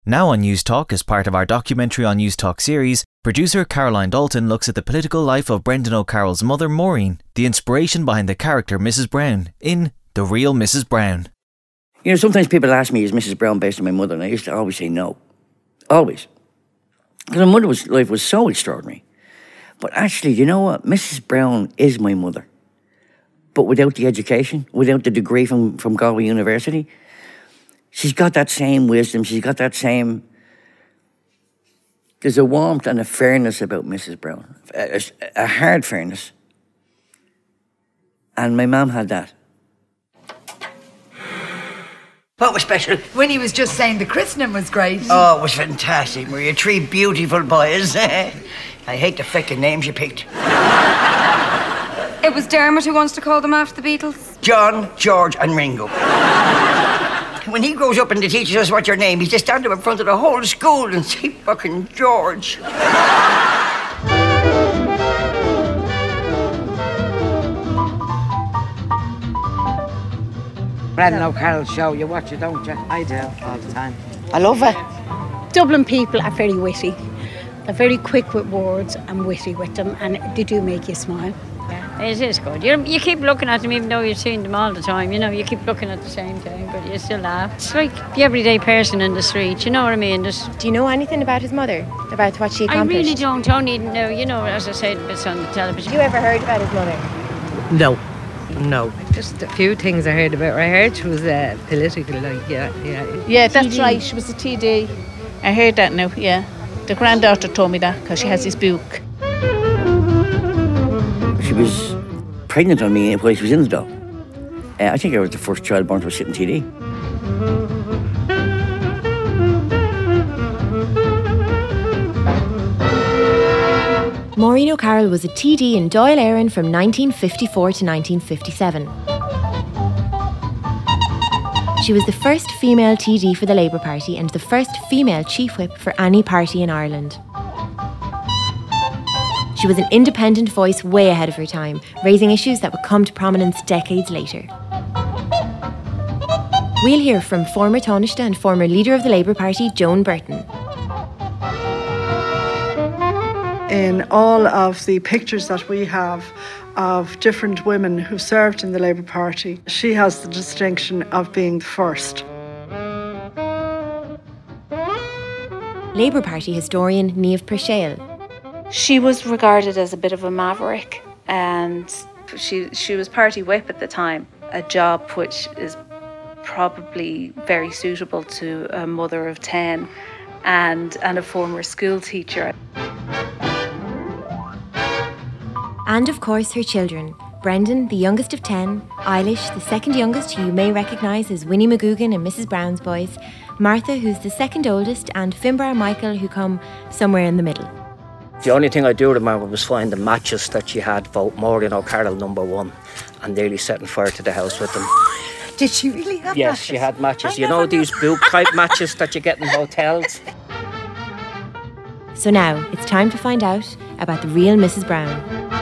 Now on News Talk, as part of our documentary on News Talk series, producer Caroline Dalton looks at the political life of Brendan O'Carroll's mother, Maureen, the inspiration behind the character Mrs. Brown in The Real Mrs. Brown. You know, sometimes people ask me, is Mrs. Brown based on my mother? And I used to always say no. Always. Because my mother's life was so extraordinary. But actually, you know what? Mrs. Brown is my mother. But without the education, without the degree from Galway University, she's got that same wisdom. She's got that same... There's a warmth and a fairness about Mrs. Brown. A hard fairness. And my mum had that. What was special? Winnie was just saying the christening was great. Oh, it was fantastic, Maria. 3 beautiful boys. I hate the feckin' names you picked. It was Dermot who wants to call them after the Beatles. John, George and Ringo. When he grows up and teaches us what's your name, he's just stand up in front of the whole school and say fucking George. Brendan O'Carroll show, you watch it, don't you? I do, all the time. I love it. Dublin people are very witty. They're very quick with words and witty with them, and they do make you smile. Yeah, it is good. You keep looking at them even though you're seeing them all the time, you know, you keep looking at the same thing, but you still laugh. It's like the everyday person in the street, you know what I mean? Do you know anything about his mother? About what she accomplished? I really don't, only know, you know, as I said, bits on the television. Have you ever heard about his mother? No. Just a few things I heard about her. I heard she was political, like, yeah. Yeah, that's right, she was a TD. I heard that now, yeah. The granddaughter told me that, because she has this book. She was pregnant on me while she was in the doll. I think I was the first child born to a sitting TD. Maureen O'Carroll was a TD in Dáil Éireann from 1954 to 1957. She was the first female TD for the Labour Party and the first female chief whip for any party in Ireland. She was an independent voice way ahead of her time, raising issues that would come to prominence decades later. We'll hear from former Taoiseach and former leader of the Labour Party, Joan Burton. In all of the pictures that we have of different women who served in the Labour Party, she has the distinction of being the first. Labour Party historian Niamh Purcell. She was regarded as a bit of a maverick, and she was party whip at the time, a job which is probably very suitable to a mother of 10 and a former school teacher. And of course her children, Brendan, the youngest of 10, Eilish, the second youngest, who you may recognise as Winnie McGugan and Mrs. Brown's Boys, Martha, who's the second oldest, and Finbar and Michael, who come somewhere in the middle. The only thing I do remember was find the matches that she had for Maureen O'Carroll #1 and nearly setting fire to the house with them. Did she really have Yes, matches? she had matches. You know these boot-type matches that you get in hotels? So now, it's time to find out about the real Mrs. Brown.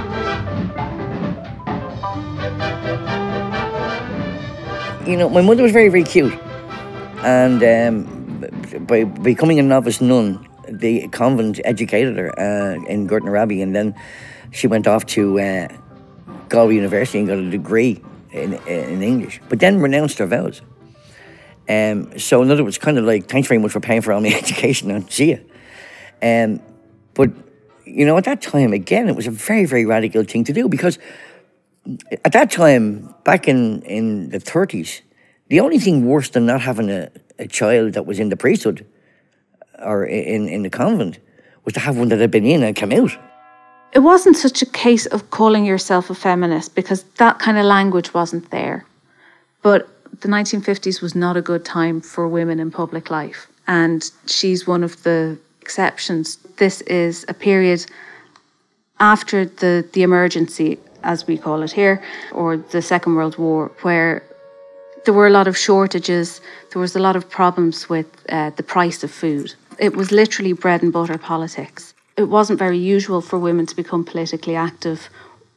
You know, my mother was very, very cute. And by becoming a novice nun, the convent educated her in Gortnar Abbey, and then she went off to Galway University and got a degree in English, but then renounced her vows. So in other words, kind of like, thanks very much for paying for all my education, and see you. But, you know, at that time, again, it was a very, very radical thing to do, because at that time, back in the 30s, the only thing worse than not having a child that was in the priesthood or in the convent was to have one that had been in and come out. It wasn't such a case of calling yourself a feminist, because that kind of language wasn't there. But the 1950s was not a good time for women in public life, and she's one of the exceptions. This is a period after the emergency, as we call it here, or the Second World War, where there were a lot of shortages, there was a lot of problems with the price of food. It was literally bread and butter politics. It wasn't very usual for women to become politically active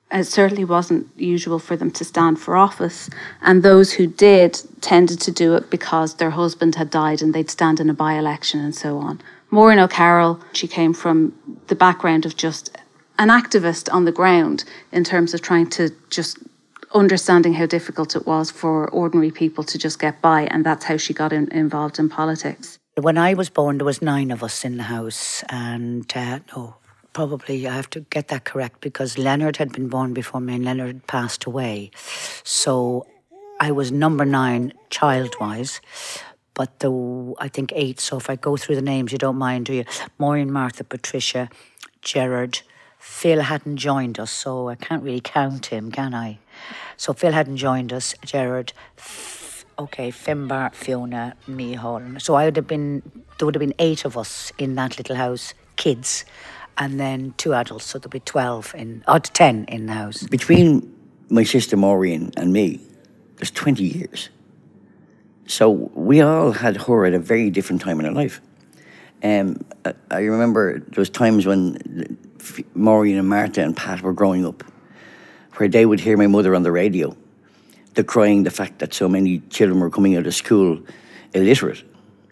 It certainly wasn't usual for them to stand for office, and those who did tended to do it because their husband had died and they'd stand in a by-election and so on. Maureen O'Carroll, she came from the background of just an activist on the ground in terms of trying to just understanding how difficult it was for ordinary people to just get by, and that's how she got involved in politics. When I was born, there was 9 of us in the house, and probably I have to get that correct because Leonard had been born before me and Leonard passed away. So I was number 9 child-wise, but I think 8. So if I go through the names, you don't mind, do you? Maureen, Martha, Patricia, Gerard. Phil hadn't joined us, so I can't really count him, can I? So Phil hadn't joined us, Gerard, Finbar, Fiona, me, Holland. So there would have been 8 of us in that little house, kids, and then 2 adults, so there'd be 10 in the house. Between my sister Maureen and me, there's 20 years. So we all had her at a very different time in our life. I remember there was times when Maureen and Martha and Pat were growing up, where they would hear my mother on the radio decrying the fact that so many children were coming out of school illiterate,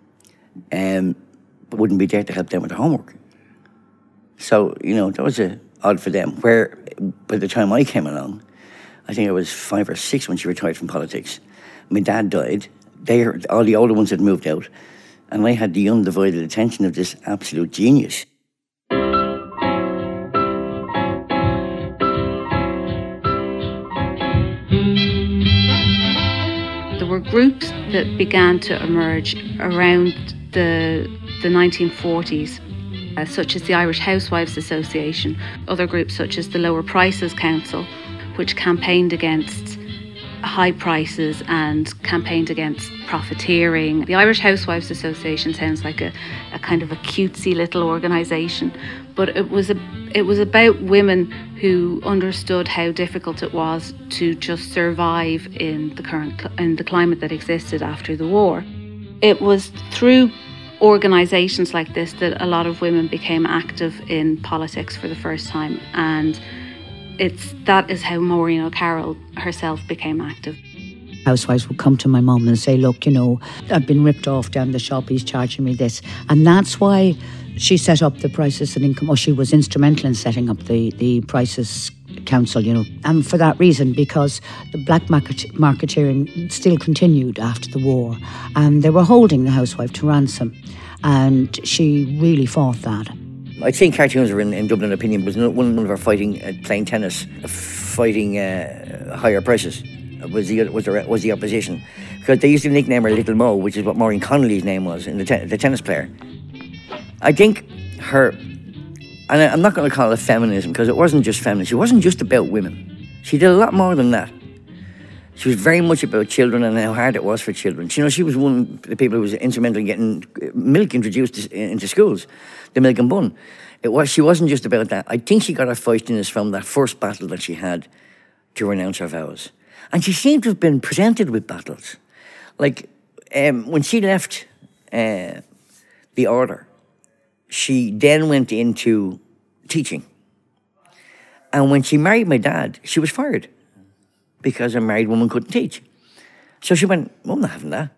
but wouldn't be there to help them with their homework. So, that was odd for them. Where by the time I came along, I think I was 5 or 6 when she retired from politics. My dad died. All the older ones had moved out, and I had the undivided attention of this absolute genius. There were groups that began to emerge around the 1940s, such as the Irish Housewives Association, other groups such as the Lower Prices Council, which campaigned against high prices and campaigned against profiteering. The Irish Housewives Association sounds like a kind of a cutesy little organisation, but it was about women who understood how difficult it was to just survive in the climate that existed after the war. It was through organisations like this that a lot of women became active in politics for the first time, and that is how Maureen O'Carroll herself became active. Housewives would come to my mum and say, look, I've been ripped off down the shop, he's charging me this. And that's why she set up the Prices and Income, or she was instrumental in setting up the Prices Council, and for that reason, because the black marketeering still continued after the war, and they were holding the housewife to ransom, and she really fought that. I'd say cartoons were in Dublin opinion, was one of our fighting playing tennis, fighting higher prices was the opposition, because they used to nickname her Little Mo, which is what Maureen Connolly's name was, in the tennis player. I think her, and I'm not going to call it feminism because it wasn't just feminism. She wasn't just about women. She did a lot more than that. She was very much about children and how hard it was for children. She was one of the people who was instrumental in getting milk introduced into schools, the milk and bun. She wasn't just about that. I think she got her feistiness from that first battle that she had to renounce her vows. And she seemed to have been presented with battles. Like, when she left the order, she then went into teaching. And when she married my dad, she was fired because a married woman couldn't teach. So she went, well, I'm not having that.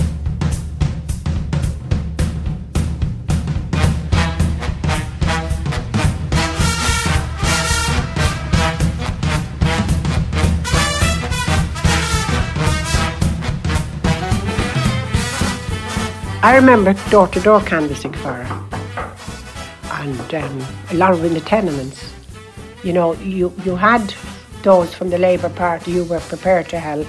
I remember door-to-door canvassing for her, and a lot of in the tenements. You had those from the Labour Party who were prepared to help.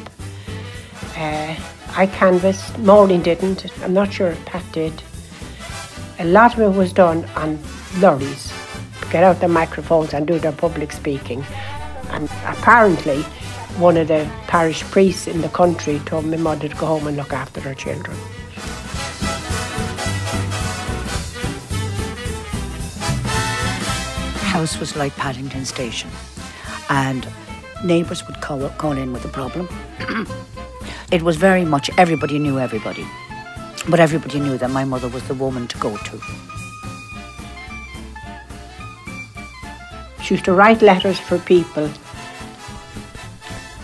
I canvassed, Maureen didn't, I'm not sure if Pat did. A lot of it was done on lorries, get out the microphones and do their public speaking. And apparently, one of the parish priests in the country told my mother to go home and look after her children. House was like Paddington Station, and neighbours would call in with a problem. It was very much everybody knew everybody, but everybody knew that my mother was the woman to go to. She used to write letters for people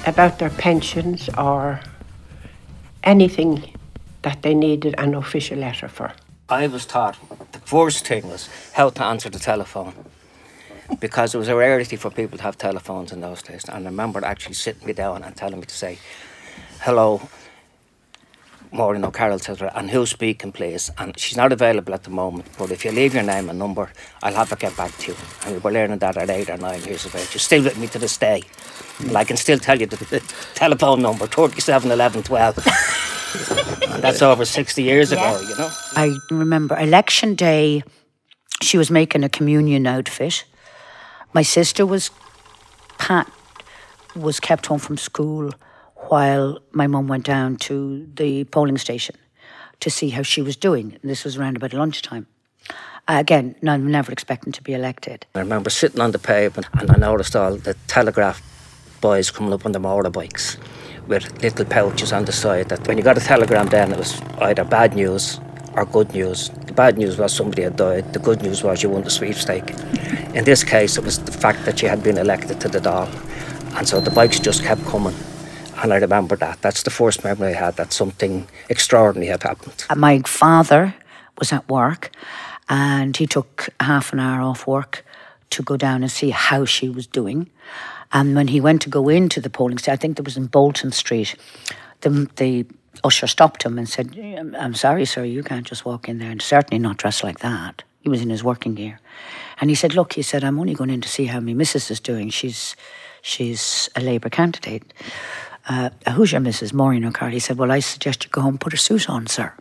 about their pensions or anything that they needed an official letter for. I was taught the first thing was how to answer the telephone, because it was a rarity for people to have telephones in those days. And I remember actually sitting me down and telling me to say, "Hello, Maureen O'Carroll," etc., and who's speaking, please? And she's not available at the moment, but if you leave your name and number, I'll have her get back to you. And we were learning that at 8 or 9 years of age. She's still with me to this day. And I can still tell you the telephone number, 37 11 12. And that's over 60 years ago, you know. I remember election day, she was making a communion outfit. My sister Pat was kept home from school while my mum went down to the polling station to see how she was doing. And this was around about lunchtime. Again, I'm never expecting to be elected. I remember sitting on the pavement and I noticed all the telegraph boys coming up on the motorbikes with little pouches on the side that when you got a telegram then it was either bad news or good news. The bad news was somebody had died. The good news was you won the sweepstake. In this case, it was the fact that she had been elected to the Dáil. And so the bikes just kept coming. And I remember that. That's the first memory I had that something extraordinary had happened. My father was at work and he took half an hour off work to go down and see how she was doing. And when he went to go into the polling station, I think it was in Bolton Street, the usher stopped him and said, "I'm sorry, sir, you can't just walk in there, and certainly not dressed like that." He was in his working gear. And he said, "Look," he said, "I'm only going in to see how my missus is doing. She's a Labour candidate." "Who's your missus?" "Maureen O'Carroll." He said, "Well, I suggest you go home and put a suit on, sir."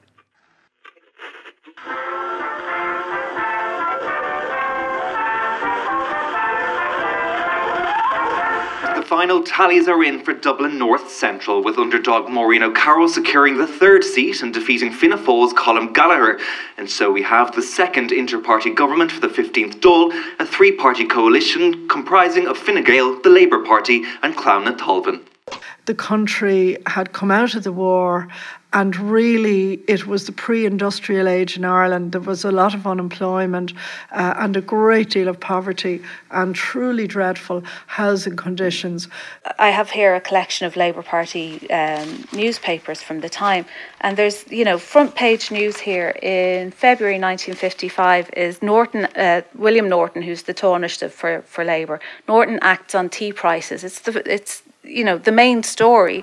The final tallies are in for Dublin North Central, with underdog Maureen O'Carroll securing the third seat and defeating Fianna Fáil's Colm Gallagher. And so we have the second inter-party government for the 15th Dáil, a three-party coalition comprising of Fine Gael, the Labour Party and Clown na Tolvan. The country had come out of the war and really it was the pre-industrial age in Ireland. There was a lot of unemployment and a great deal of poverty and truly dreadful housing conditions. I have here a collection of Labour Party newspapers from the time, and there's, front page news here in February 1955 is William Norton, who's the Taoiseach for Labour. Norton acts on tea prices. It's the main story.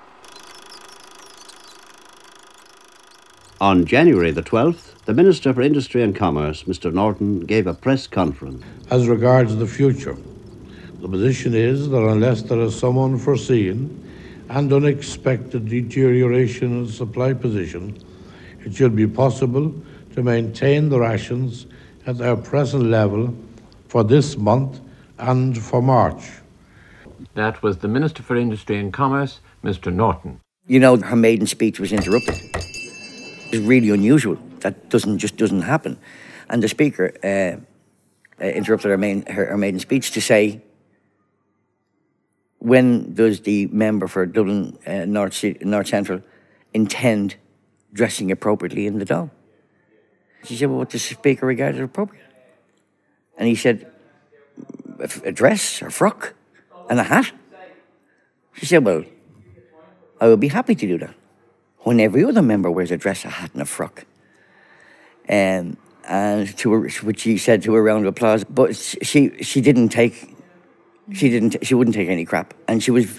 On January the 12th, the Minister for Industry and Commerce, Mr. Norton, gave a press conference. As regards the future, the position is that unless there is some unforeseen and unexpected deterioration in the supply position, it should be possible to maintain the rations at their present level for this month and for March. That was the Minister for Industry and Commerce, Mr. Norton. Her maiden speech was interrupted. It's really unusual. That doesn't happen. And the Speaker interrupted her maiden speech to say, when does the member for Dublin North Central intend dressing appropriately in the Dáil? She said, well, what does the Speaker regard as appropriate? And he said, a dress or frock and a hat. She said, well, I would be happy to do that when every other member wears a dress, a hat and a frock. And to her, which she said to a round of applause. But she wouldn't take any crap. And she was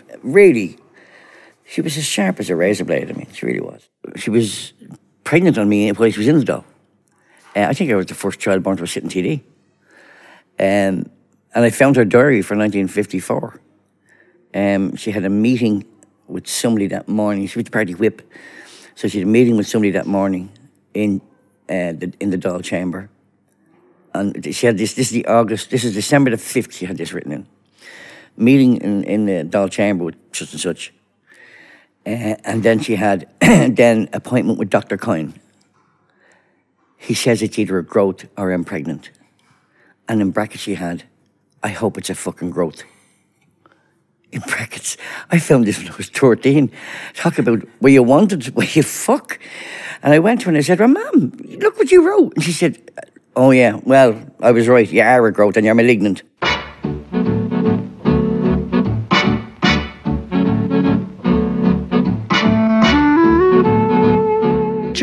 as sharp as a razor blade. I mean, she really was. She was pregnant on me while she was in the Dáil. I think I was the first child born to a sitting TD. And I found her diary for 1954. She had a meeting with somebody that morning. She was the party whip. So she had a meeting with somebody that morning in the Dáil chamber. And she had this is December the 5th, she had this written in. Meeting in the Dáil chamber with such and such. And then she had then appointment with Dr. Coyne. He says it's either a growth or I'm pregnant. And in brackets she had, I hope it's a fucking growth. In brackets. I found this when I was 13. Talk about where you wanted, where you fuck. And I went to her and I said, well, Mum, look what you wrote. And she said, oh yeah, well, I was right. You are a growth and you're malignant.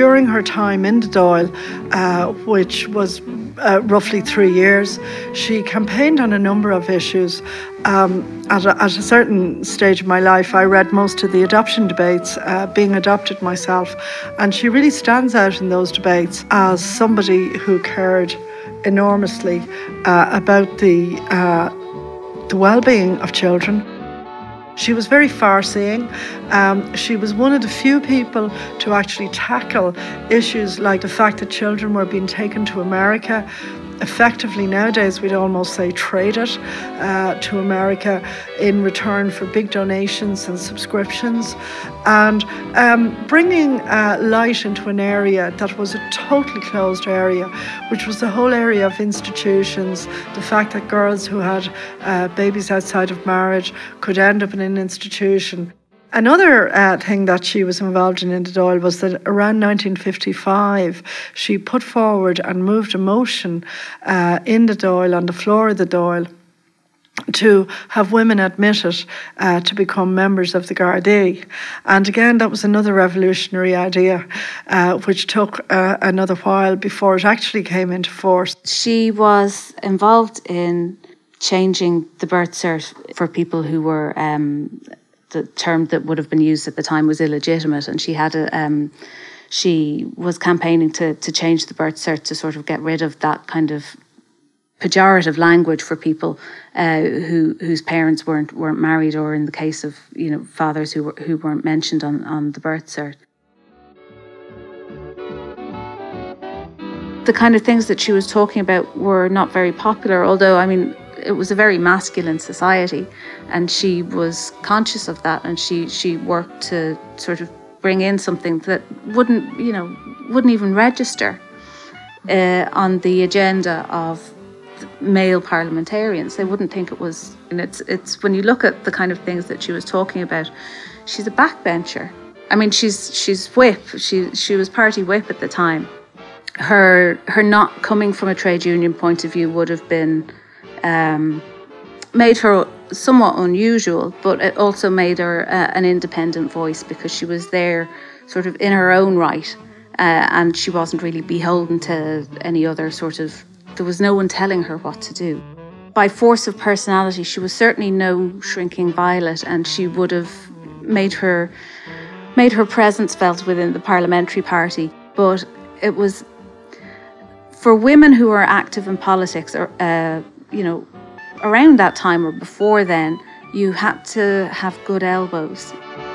during her time in the Dáil, which was roughly 3 years, she campaigned on a number of issues. At a certain stage of my life, I read most of the adoption debates, being adopted myself, and she really stands out in those debates as somebody who cared enormously about the well-being of children. She was very far-seeing. She was one of the few people to actually tackle issues like the fact that children were being taken to America. Effectively, nowadays, we'd almost say traded to America in return for big donations and subscriptions, and bringing light into an area that was a totally closed area, which was the whole area of institutions, the fact that girls who had babies outside of marriage could end up in an institution. Another thing that she was involved in the Dáil was that around 1955, she put forward and moved a motion in the Dáil, on the floor of the Dáil, to have women admitted to become members of the Gardaí. And again, that was another revolutionary idea, which took another while before it actually came into force. She was involved in changing the birth cert for people who were... the term that would have been used at the time was illegitimate, and she was campaigning to change the birth cert to sort of get rid of that kind of pejorative language for people whose parents weren't married, or in the case of fathers who weren't mentioned on the birth cert. The kind of things that she was talking about were not very popular, although it was a very masculine society, and she was conscious of that, and she worked to sort of bring in something that wouldn't even register on the agenda of male parliamentarians. They wouldn't think it was. And it's when you look at the kind of things that she was talking about, she's a backbencher. She's whip. She was party whip at the time. Her not coming from a trade union point of view would have been. Made her somewhat unusual, but it also made her an independent voice, because she was there sort of in her own right, and she wasn't really beholden to any other sort of... There was no one telling her what to do. By force of personality, she was certainly no shrinking violet, and she would have made her presence felt within the parliamentary party. But it was for women who were active in politics, or around that time or before then, you had to have good elbows.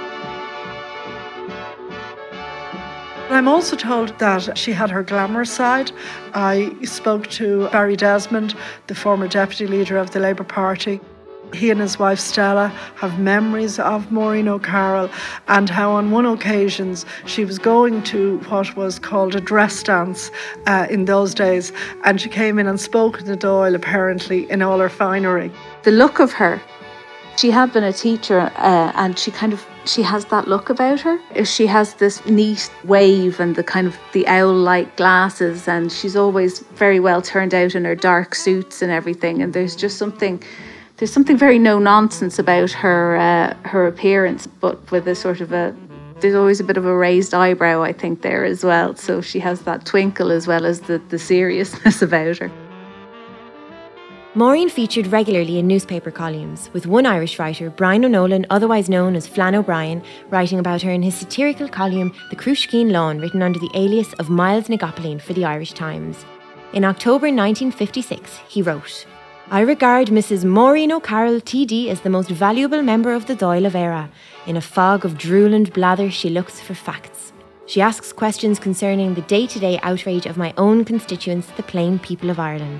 I'm also told that she had her glamorous side. I spoke to Barry Desmond, the former deputy leader of the Labour Party. He and his wife Stella have memories of Maureen O'Carroll, and how on one occasion she was going to what was called a dress dance in those days, and she came in and spoke in the Dáil apparently in all her finery. The look of her, she had been a teacher, and she has that look about her. She has this neat wave and the kind of the owl-like glasses, and she's always very well turned out in her dark suits and everything, and there's something very no-nonsense about her appearance, but with there's always a bit of a raised eyebrow, I think, there as well. So she has that twinkle as well as the seriousness about her. Maureen featured regularly in newspaper columns, with one Irish writer, Brian O'Nolan, otherwise known as Flann O'Brien, writing about her in his satirical column The Cruishkeen Lawn, written under the alias of Miles Nagopoline for the Irish Times. In October 1956, he wrote, "I regard Mrs. Maureen O'Carroll TD as the most valuable member of the Dáil of Éire. In a fog of drool and blather, she looks for facts. She asks questions concerning the day-to-day outrage of my own constituents, the plain people of Ireland."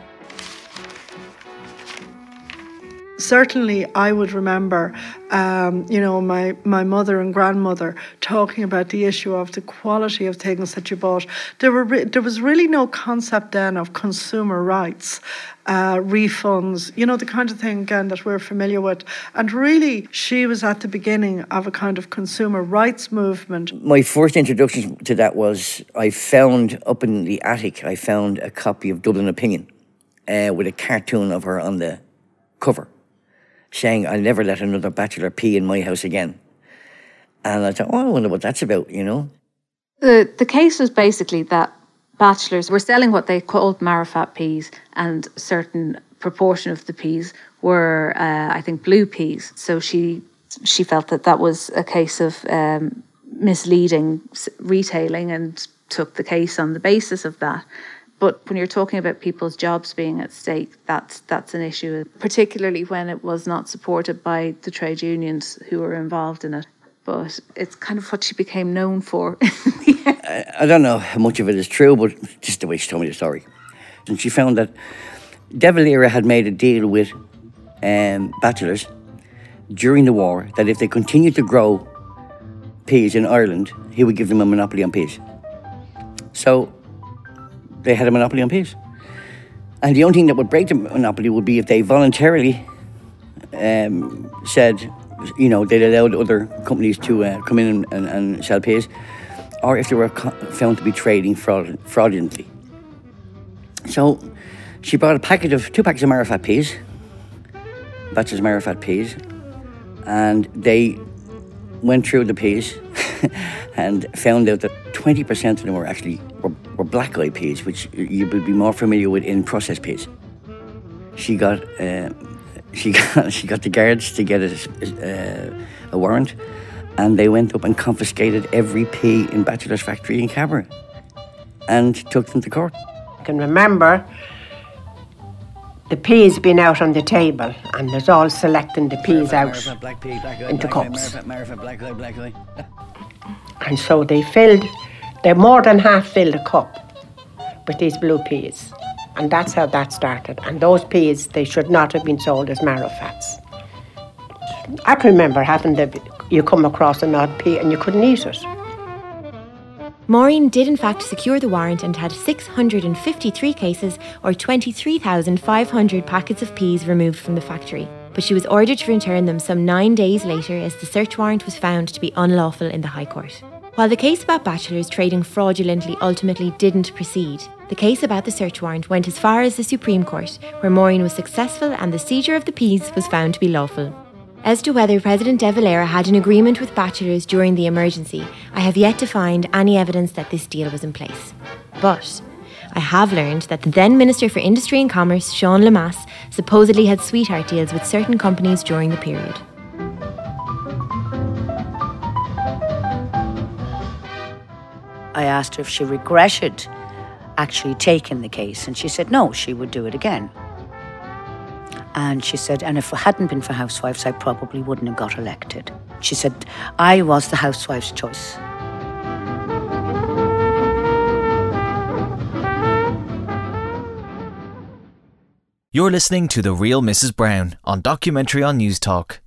Certainly, I would remember, my mother and grandmother talking about the issue of the quality of things that you bought. There was really no concept then of consumer rights, refunds, the kind of thing, again, that we're familiar with. And really, she was at the beginning of a kind of consumer rights movement. My first introduction to that was, I found up in the attic, I found a copy of Dublin Opinion with a cartoon of her on the cover, saying, "I'll never let another bachelor pee in my house again." And I thought, I wonder what that's about, The case was basically that bachelors were selling what they called Marifat peas, and a certain proportion of the peas were, I think, blue peas. So she felt that was a case of misleading retailing and took the case on the basis of that. But when you're talking about people's jobs being at stake, that's an issue, particularly when it was not supported by the trade unions who were involved in it. But it's kind of what she became known for. I don't know how much of it is true, but just the way she told me the story. And she found that De Valera had made a deal with bachelors during the war that if they continued to grow peas in Ireland, he would give them a monopoly on peas. So they had a monopoly on peas. And the only thing that would break the monopoly would be if they voluntarily said, you know, they'd allowed other companies to come in and sell peas, or if they were found to be trading fraudulently. So she bought two packets of Marifat peas, bachelor's Marifat peas, and they went through the peas and found out that 20% of them were actually were black-eyed peas, which you would be more familiar with in processed peas. She got the guards to get a warrant, and they went up and confiscated every pea in Bachelor's factory in Cabra and took them to court. I can remember the peas being out on the table, and there's all selecting the peas out into cups. And so they more than half filled a cup with these blue peas. And that's how that started. And those peas, they should not have been sold as Marifats. I can remember you come across an odd pea and you couldn't eat it. Maureen did in fact secure the warrant and had 653 cases or 23,500 packets of peas removed from the factory. But she was ordered to return them some 9 days later as the search warrant was found to be unlawful in the High Court. While the case about bachelors trading fraudulently ultimately didn't proceed, the case about the search warrant went as far as the Supreme Court, where Maureen was successful and the seizure of the peas was found to be lawful. As to whether President De Valera had an agreement with bachelors during the emergency, I have yet to find any evidence that this deal was in place. But I have learned that the then Minister for Industry and Commerce, Sean Lemass, supposedly had sweetheart deals with certain companies during the period. I asked her if she regretted actually taking the case, and she said no, she would do it again. And she said, and if it hadn't been for housewives, I probably wouldn't have got elected. She said, I was the housewife's choice. You're listening to The Real Mrs. Brown on Documentary on News Talk.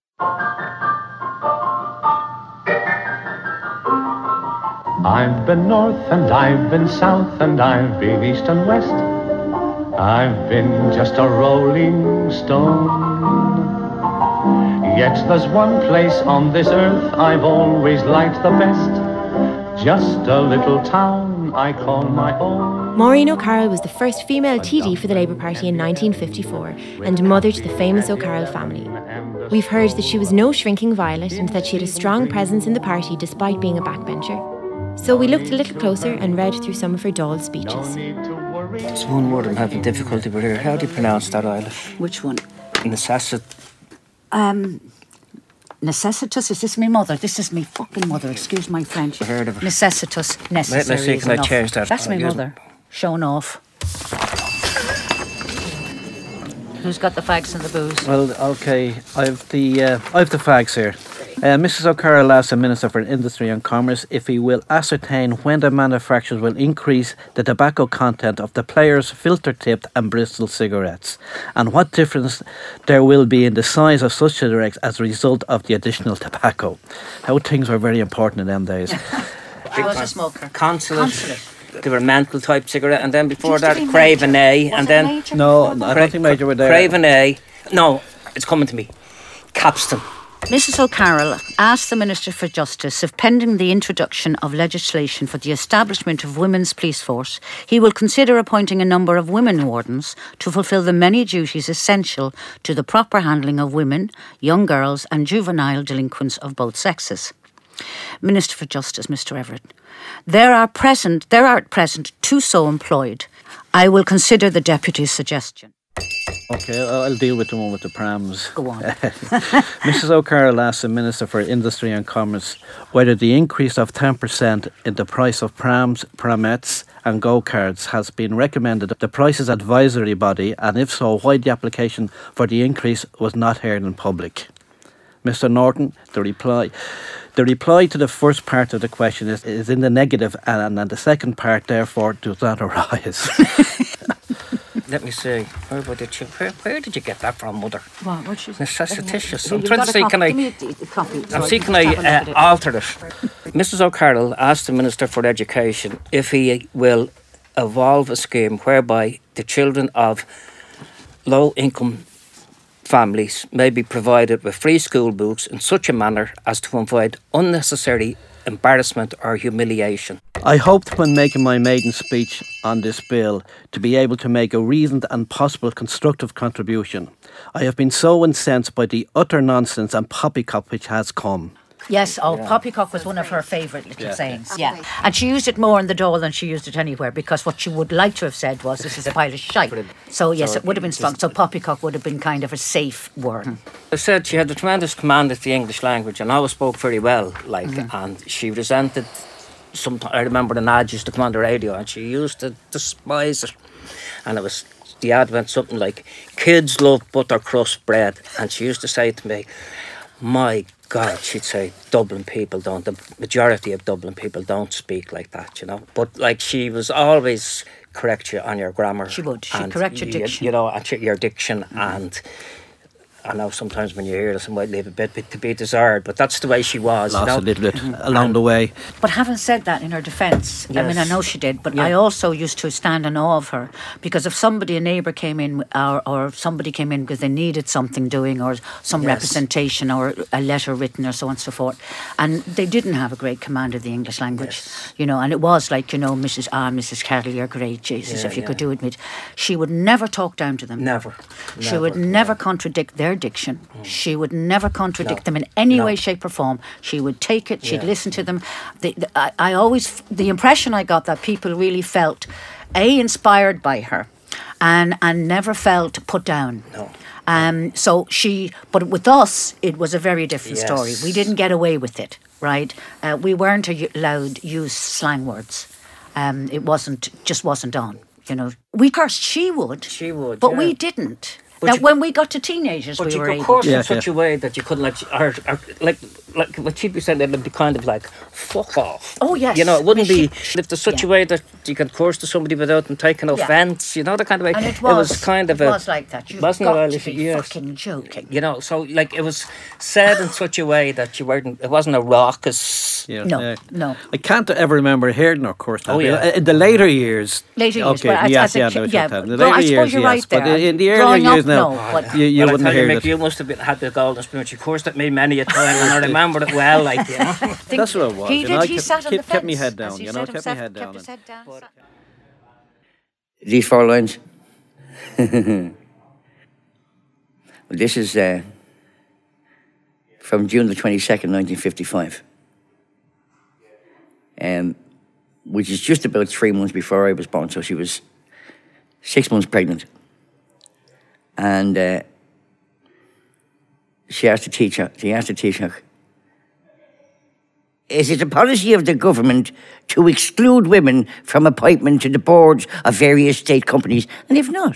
I've been north and I've been south and I've been east and west. I've been just a rolling stone. Yet there's one place on this earth I've always liked the best. Just a little town I call my own. Maureen O'Carroll was the first female TD for the Labour Party in 1954 and mother to the famous O'Carroll family. We've heard that she was no shrinking violet and that she had a strong presence in the party despite being a backbencher. So we looked a little closer and read through some of her Dáil speeches. There's one word I'm having difficulty with here. How do you pronounce that, Eilish? Which one? Necessitus, is this my mother? This is my fucking mother, excuse my French. I've heard of it. Necessitus, necessary. Let's see, can I change that? That's my mother, showing off. Who's got the fags and the booze? Well, okay, I have the fags here. Mrs. O'Carroll asked the Minister for Industry and Commerce if he will ascertain when the manufacturers will increase the tobacco content of the Players filter-tipped and Bristol cigarettes, and what difference there will be in the size of such cigarettes as a result of the additional tobacco. How things were very important in them days. I was a smoker. Consulate. They were mantle type cigarette, and then before that, Craven A, and then no, I don't think Major were there. Craven A. No, it's coming to me. Capstan. Mrs. O'Carroll asked the Minister for Justice if, pending the introduction of legislation for the establishment of women's police force, he will consider appointing a number of women wardens to fulfil the many duties essential to the proper handling of women, young girls and juvenile delinquents of both sexes. Minister for Justice, Mr. Everett. There are at present 2 so employed. I will consider the deputy's suggestion. Okay, I'll deal with the one with the prams. Go on. Mrs O'Carroll asked the Minister for Industry and Commerce whether the increase of 10% in the price of prams, pramettes and go-karts has been recommended the Prices Advisory Body, and if so, why the application for the increase was not heard in public. Mr Norton, the reply to the first part of the question is in the negative, and the second part, therefore, does not arise. Let me see. Where did you get that from, Mother? What she's Necessititious. I'm trying to see, can I alter it? Mrs O'Carroll asked the Minister for Education if he will evolve a scheme whereby the children of low-income families may be provided with free school books in such a manner as to avoid unnecessary embarrassment or humiliation. I hoped when making my maiden speech on this bill to be able to make a reasoned and possible constructive contribution. I have been so incensed by the utter nonsense and poppycock which has come. Yes, poppycock was one of her favourite little sayings. Yeah. And she used it more in the Dáil than she used it anywhere, because what she would like to have said was, this is a pile of shite. So yes, it would have been strong. So poppycock would have been kind of a safe word. I said she had a tremendous command of the English language and always spoke very well, and she resented sometimes. I remember an ad used to come on the radio and she used to despise it. And it was, the ad went something like, kids love buttercrust bread. And she used to say to me, my God, she'd say, Dublin people don't, the majority of Dublin people don't speak like that, But she was always correct you on your grammar. She would. She'd correct your diction. And your diction. And I know sometimes when you hear this, it might leave a bit to be desired, but that's the way she was. Lost a little bit along the way. But having said that, in her defence, I mean, I know she did, but I also used to stand in awe of her, because if a neighbour came in, or somebody came in because they needed something doing, or some representation, or a letter written, or so on and so forth, and they didn't have a great command of the English language, and it was like, Mrs. Carroll, you're great, Jesus, if you could do it. She would never talk down to them. Never. She would never contradict their diction. She would never contradict them in any way, shape or form. She would take it, she'd listen to them. The impression I got that people really felt inspired by her and never felt put down. But with us it was a very different story. We didn't get away with it, right? We weren't allowed to use slang words. It wasn't on, We cursed, she would, but we didn't. Now, when we got to teenagers, we were able to. But you could course in such a way that you couldn't, like what she'd be saying, it'd be kind of like, fuck off. Oh, yes. It wouldn't be, if there's such a way that you could course to somebody without them taking offence, the kind of way. And it was kind of it was like that. You've got to be fucking joking. So, it was said in such a way that it wasn't a raucous. No. I can't ever remember hearing her course that. Oh, yeah. In the later years. Okay, but I suppose you're right there. But in the early years now, you wouldn't hear Mick, you must have had the golden spoon. She coursed at me many a time, and I remember it well. That's what it was. He did. He sat on the fence. Kept me head down. Kept me head down. These 4 lines. This is from June the 22nd, 1955. Which is just about 3 months before I was born, so she was 6 months pregnant. And she asked the teacher, is it a policy of the government to exclude women from appointment to the boards of various state companies? And if not,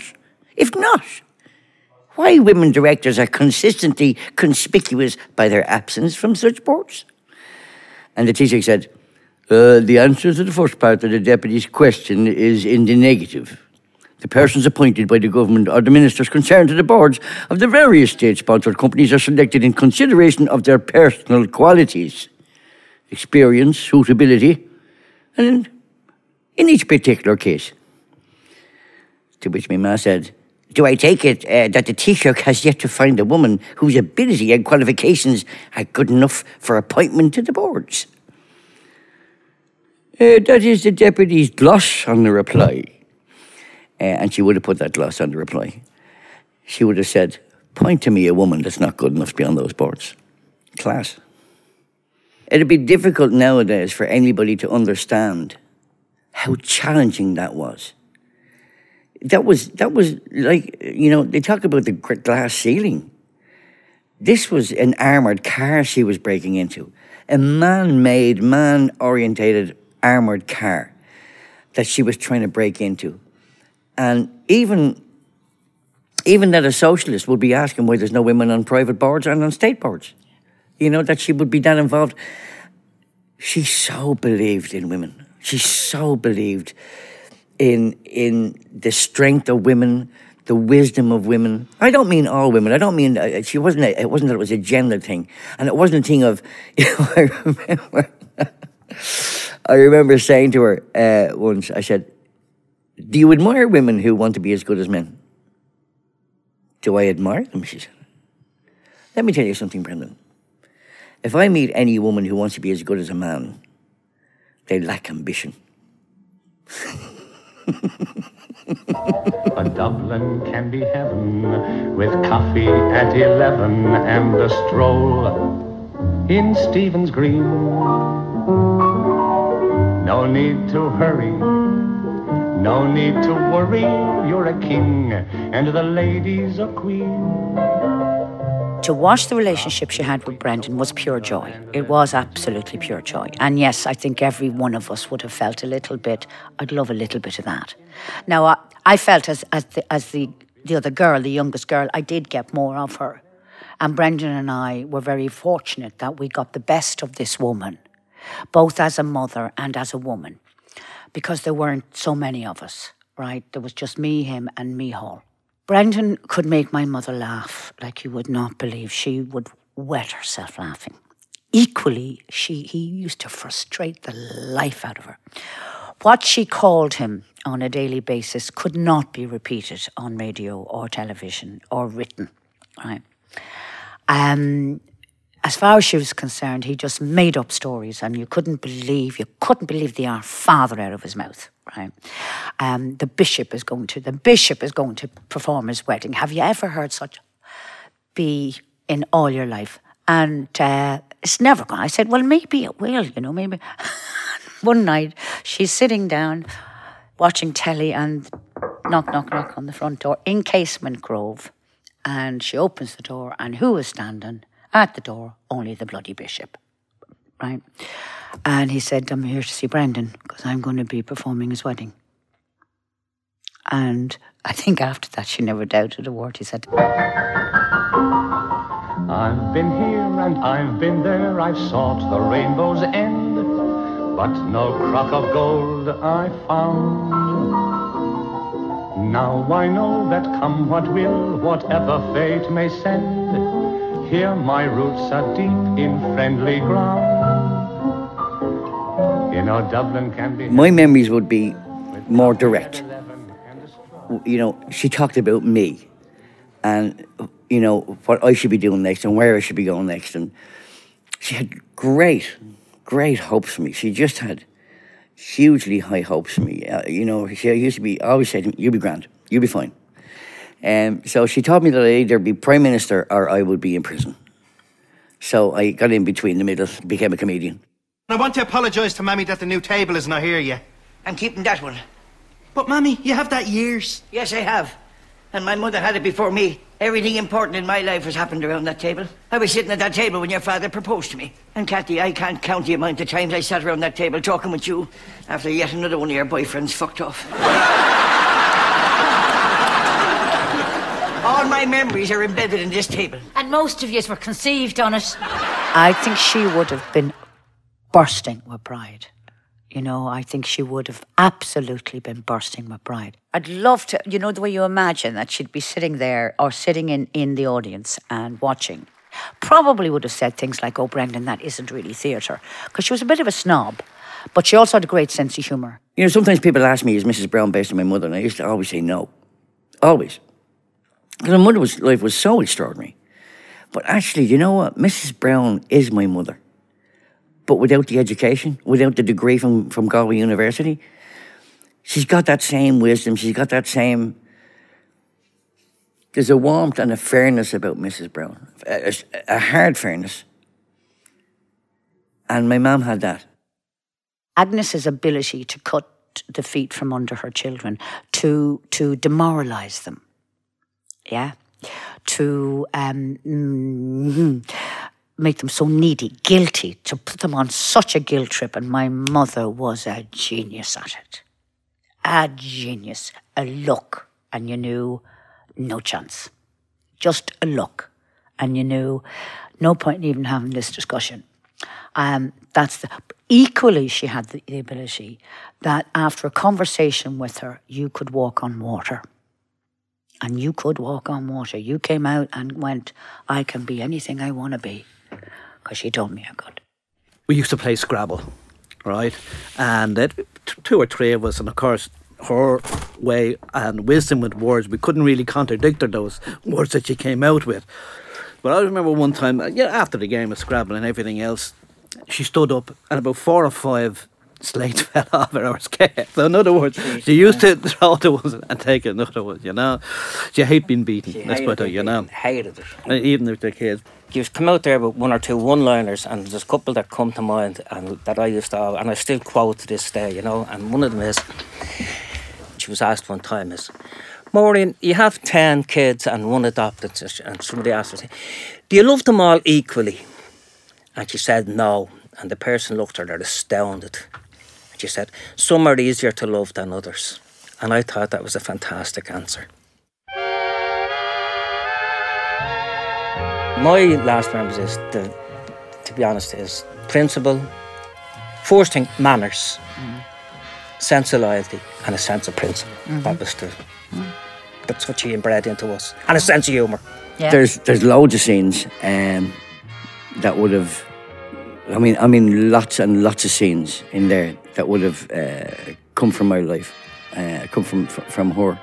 why women directors are consistently conspicuous by their absence from such boards? And the teacher said, the answer to the first part of the deputy's question is in the negative. The persons appointed by the government or the ministers concerned to the boards of the various state-sponsored companies are selected in consideration of their personal qualities, experience, suitability, and in each particular case. To which my ma said, do I take it that the Taoiseach has yet to find a woman whose ability and qualifications are good enough for appointment to the boards? That is the deputy's gloss on the reply. And she would have put that gloss on the reply. She would have said, point to me a woman that's not good enough to be on those boards. Class. It'd be difficult nowadays for anybody to understand how challenging that was. That was like, they talk about the glass ceiling. This was an armoured car she was breaking into. A man-made, man-orientated armoured car that she was trying to break into. And even that a socialist would be asking why there's no women on private boards and on state boards. That she would be that involved. She so believed in women. She so believed in the strength of women, the wisdom of women. I don't mean all women. I don't mean it wasn't that it was a gender thing, and it wasn't a thing of. I remember saying to her once. I said, "Do you admire women who want to be as good as men?" "Do I admire them?" she said. "Let me tell you something, Brendan. If I meet any woman who wants to be as good as a man, they lack ambition." A Dublin can be heaven with coffee at 11 and a stroll in Stephen's Green. No need to hurry, no need to worry. You're a king and the lady's a queen. To watch the relationship she had with Brendan was pure joy. It was absolutely pure joy. And yes, I think every one of us would have felt a little bit, I'd love a little bit of that. Now, I felt as the other girl, the youngest girl, I did get more of her. And Brendan and I were very fortunate that we got the best of this woman, both as a mother and as a woman, because there weren't so many of us, right? There was just me, him, and Micheál. Brendan could make my mother laugh like you would not believe. She would wet herself laughing. Equally, he used to frustrate the life out of her. What she called him on a daily basis could not be repeated on radio or television or written, right? As far as she was concerned, he just made up stories and you couldn't believe the Our Father out of his mouth, right? The bishop is going to perform his wedding. Have you ever heard such be in all your life? And it's never gone. I said, well, maybe it will, maybe. One night, she's sitting down watching telly and knock, knock, knock on the front door in Casement Grove. And she opens the door and who is standing at the door? Only the bloody bishop, right? And he said, I'm here to see Brendan because I'm going to be performing his wedding. And I think after that she never doubted a word he said. I've been here and I've been there, I've sought the rainbow's end, but no crock of gold I found. Now I know that come what will, whatever fate may send, here my roots are deep in friendly ground. Dublin can be... My memories would be more direct. She talked about me and, what I should be doing next and where I should be going next. And she had great, great hopes for me. She just had hugely high hopes for me. She used to always say to me, you'll be grand, you'll be fine. So she told me that I'd either be Prime Minister or I would be in prison. So I got in between the middle, became a comedian. I want to apologise to Mammy that the new table is not here yet. I'm keeping that one. But Mammy, you have that years. Yes, I have. And my mother had it before me. Everything important in my life has happened around that table. I was sitting at that table when your father proposed to me. And Kathy, I can't count the amount of times I sat around that table talking with you after yet another one of your boyfriends fucked off. All my memories are embedded in this table. And most of yous were conceived on it. I think she would have been bursting with pride. I think she would have absolutely been bursting with pride. I'd love to, the way you imagine that she'd be sitting there or sitting in the audience and watching. Probably would have said things like, oh, Brendan, that isn't really theatre. Because she was a bit of a snob, but she also had a great sense of humour. Sometimes people ask me, is Mrs. Brown based on my mother? And I used to always say no. Always. Because my mother's life was so extraordinary. But actually, you know what? Mrs. Brown is my mother. But without the education, without the degree from Galway University, she's got that same wisdom, she's got that same... There's a warmth and a fairness about Mrs. Brown, a hard fairness. And my mum had that. Agnes's ability to cut the feet from under her children, to demoralise them, to make them so needy, guilty, to put them on such a guilt trip. And my mother was a genius at it. A genius, a look, and you knew no chance. Just a look, and you knew no point in even having this discussion. Equally, she had the ability that after a conversation with her, you could walk on water. And you could walk on water. You came out and went, I can be anything I want to be. Because she told me I could. We used to play Scrabble, right? And 2 or 3 of us, and of course, her way and wisdom with words, we couldn't really contradict her, those words that she came out with. But I remember one time, after the game of Scrabble and everything else, she stood up and about 4 or 5 slates fell off her skirt. So in other words, she used to throw the ones and take another one, you know. She hated being beaten, let's put it, you know. Hated it. Even with the kids. You come out there with 1 or 2 one-liners, and there's a couple that come to mind and that I used to, and I still quote to this day, you know. And one of them is, she was asked one time is, Maureen, you have 10 kids and 1 adopted, and somebody asked her, do you love them all equally? And she said no, and the person looked at her astounded. And she said, some are easier to love than others. And I thought that was a fantastic answer. My last memories is, to be honest, is principle. First thing, manners. Sense of loyalty and a sense of principle. That was that's what she inbred into us. And a sense of humour. Yeah. There's loads of scenes that would have, I mean, lots and lots of scenes in there that would have come from my life, come from her.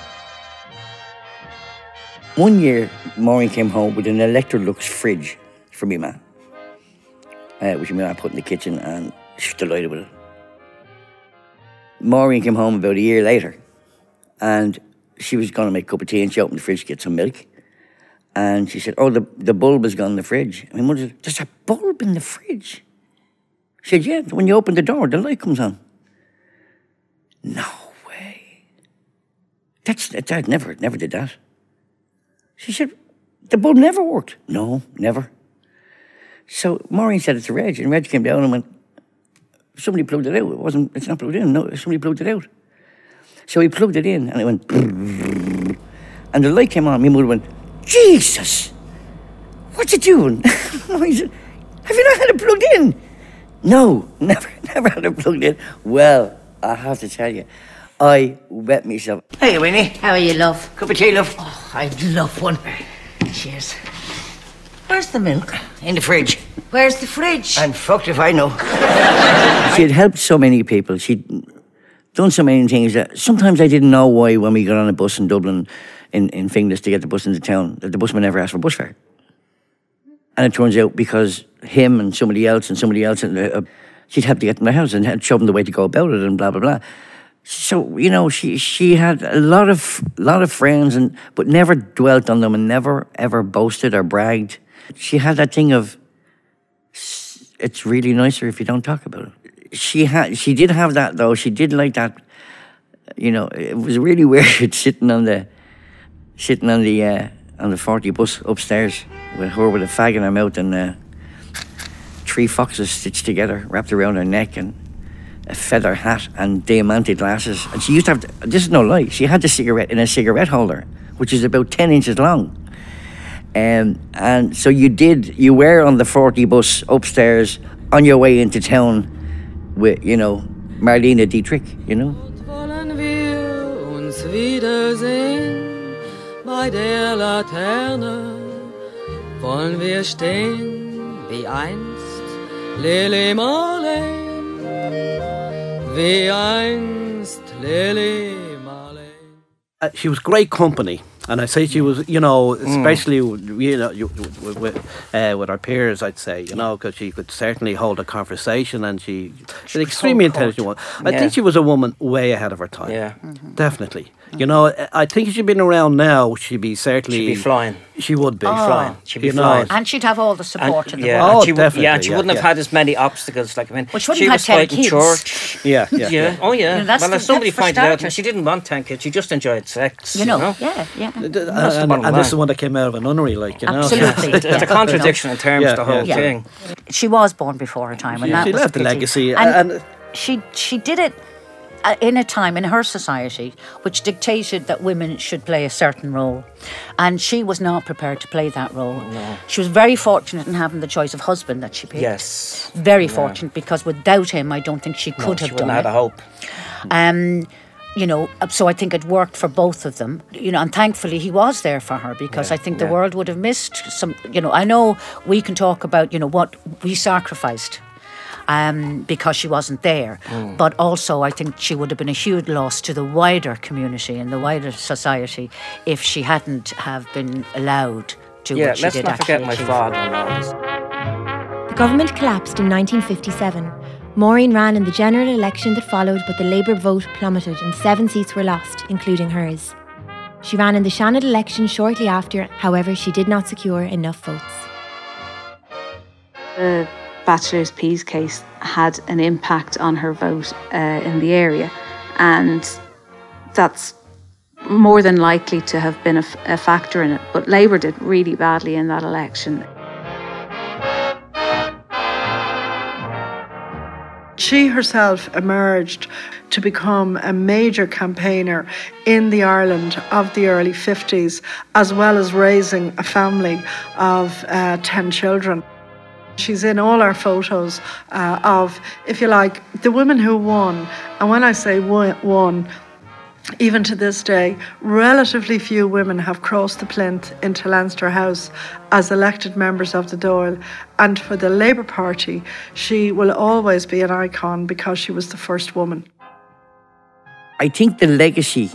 One year, Maureen came home with an Electrolux fridge for me, man, which me put in the kitchen, and she was delighted with it. Maureen came home about a year later, and she was going to make a cup of tea, and she opened the fridge to get some milk. And she said, oh, the bulb has gone in the fridge. And my mother said, there's a bulb in the fridge? She said, yeah, when you open the door, the light comes on. No way. Dad never did that. She said, the bulb never worked. No, never. So Maureen said it to Reg, and Reg came down and went, somebody plugged it out. It's not plugged in. No, somebody plugged it out. So he plugged it in, and it went, and the light came on. My mother went, Jesus, what's it doing? I said, have you not had it plugged in? No, never had it plugged in. Well, I have to tell you, I wet myself. Hey, Winnie. How are you, love? Cup of tea, love. Oh, I'd love one. Cheers. Where's the milk? In the fridge. Where's the fridge? And fucked if I know. She had helped so many people. She'd done so many things that sometimes I didn't know why when we got on a bus in Dublin, in Finglas to get the bus into town, that the busman never asked for bus fare. And it turns out because him and somebody else, she'd helped to get them to the house and had shown them the way to go about it and blah, blah, blah. So, you know, she had a lot of friends, but never dwelt on them and never, ever boasted or bragged. She had that thing of, it's really nicer if you don't talk about it. She did have that, though. She did like that, you know, it was really weird sitting on the 40 bus upstairs with her with a fag in her mouth and 3 foxes stitched together, wrapped around her neck, and a feather hat and diamante glasses. And she used to have, this is no lie, she had the cigarette in a cigarette holder, which is about 10 inches long. And so you were on the 40 bus upstairs on your way into town with, you know, Marlene Dietrich, you know. Wollen wir uns wiedersehen bei der Laterne? Wollen wir stehen wie einst Lili Marleen? Wie einst Lili Marleen. She was great company, And I say she was, you know, especially with our peers, I'd say, you know, because she could certainly hold a conversation, and she's an extremely intelligent woman. I think she was a woman way ahead of her time. Yeah, definitely. You know, I think if she'd been around now, she'd be certainly... She'd be flying. She would be. Flying. She'd be flying. And she'd have all the support in the world. Oh, she definitely. And she wouldn't have had as many obstacles. Like, I mean, well, she wouldn't have had 10 kids. Church. Yeah. Oh, yeah. You know, well, as somebody pointed out, she didn't want 10 kids. She just enjoyed sex. You know? Yeah. And this is one that came out of a nunnery, like, you know. Absolutely. It's a contradiction in terms of the whole thing. She was born before her time, and that she was left a legacy. And she did it in a time in her society which dictated that women should play a certain role, and she was not prepared to play that role. No. She was very fortunate in having the choice of husband that she picked. Yes, very fortunate, because without him, I don't think she could have done it. Had a hope. You know, so I think it worked for both of them. You know, and thankfully he was there for her, because I think the world would have missed some. You know, I know we can talk about, you know, what we sacrificed. Because she wasn't there. But also I think she would have been a huge loss to the wider community and the wider society if she hadn't have been allowed to do what she did. Let's not forget my father and all this. The government collapsed in 1957. Maureen ran in the general election that followed, but the Labour vote plummeted and 7 seats were lost, including hers. She ran in the Shannon election shortly after, however she did not secure enough votes. Bachelor's Peas case had an impact on her vote in the area, and that's more than likely to have been a factor in it. But Labour did really badly in that election. She herself emerged to become a major campaigner in the Ireland of the early 50s, as well as raising a family of 10 children. She's in all our photos of, if you like, the women who won. And when I say won, even to this day, relatively few women have crossed the plinth into Leinster House as elected members of the Dáil. And for the Labour Party, she will always be an icon because she was the first woman. I think the legacy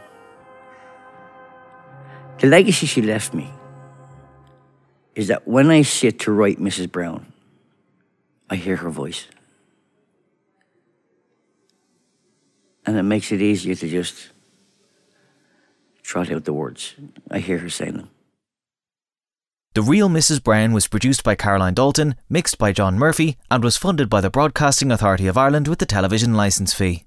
she left me is that when I sit to write Mrs. Brown, I hear her voice. And it makes it easier to just trot out the words. I hear her saying them. The Real Mrs. Brown was produced by Caroline Dalton, mixed by John Murphy, and was funded by the Broadcasting Authority of Ireland with the television licence fee.